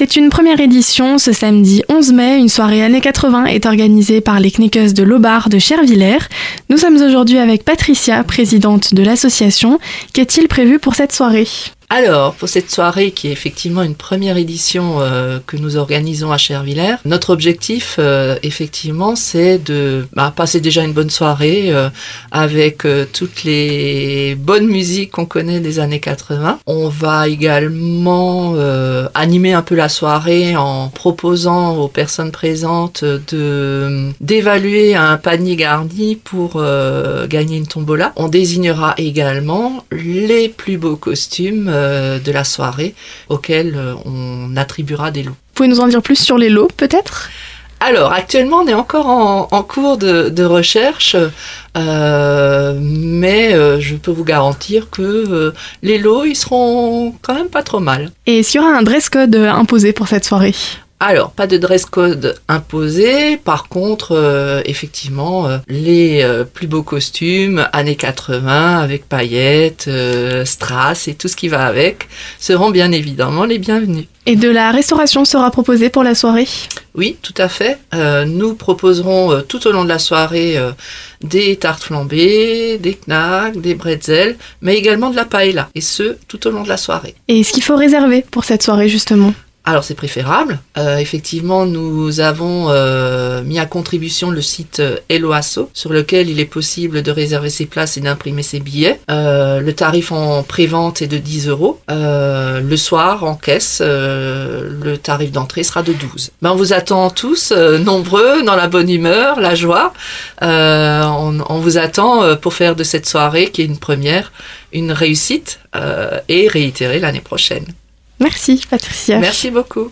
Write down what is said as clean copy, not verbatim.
C'est une première édition. Ce samedi 11 mai, une soirée années 80 est organisée par les Knickers de l'Aubard de Chervillers. Nous sommes aujourd'hui avec Patricia, présidente de l'association. Qu'est-il prévu pour cette soirée ? Alors, pour cette soirée qui est effectivement une première édition que nous organisons à Chervillers, notre objectif, effectivement, c'est de passer déjà une bonne soirée avec toutes les bonnes musiques qu'on connaît des années 80. On va également animer un peu la soirée en proposant aux personnes présentes d'évaluer un panier garni pour gagner une tombola. On désignera également les plus beaux costumes de la soirée auxquels on attribuera des lots. Vous pouvez nous en dire plus sur les lots peut-être ? Alors actuellement on est encore en cours de recherche, mais je peux vous garantir que les lots ils seront quand même pas trop mal. Et est-ce qu'il y aura un dress code imposé pour cette soirée ? Alors, pas de dress code imposé. Par contre, effectivement, les plus beaux costumes, années 80, avec paillettes, strass et tout ce qui va avec, seront bien évidemment les bienvenus. Et de la restauration sera proposée pour la soirée ? Oui, tout à fait. Nous proposerons tout au long de la soirée des tartes flambées, des knacks, des bretzels, mais également de la paella, et ce, tout au long de la soirée. Et est-ce qu'il faut réserver pour cette soirée justement ? Alors c'est préférable. Effectivement, nous avons mis à contribution le site Helloasso, sur lequel il est possible de réserver ses places et d'imprimer ses billets. Le tarif en pré-vente est de 10 €. Le soir, en caisse, le tarif d'entrée sera de 12. On vous attend tous, nombreux, dans la bonne humeur, la joie. On vous attend pour faire de cette soirée, qui est une première, une réussite et réitérer l'année prochaine. Merci Patricia. Merci beaucoup.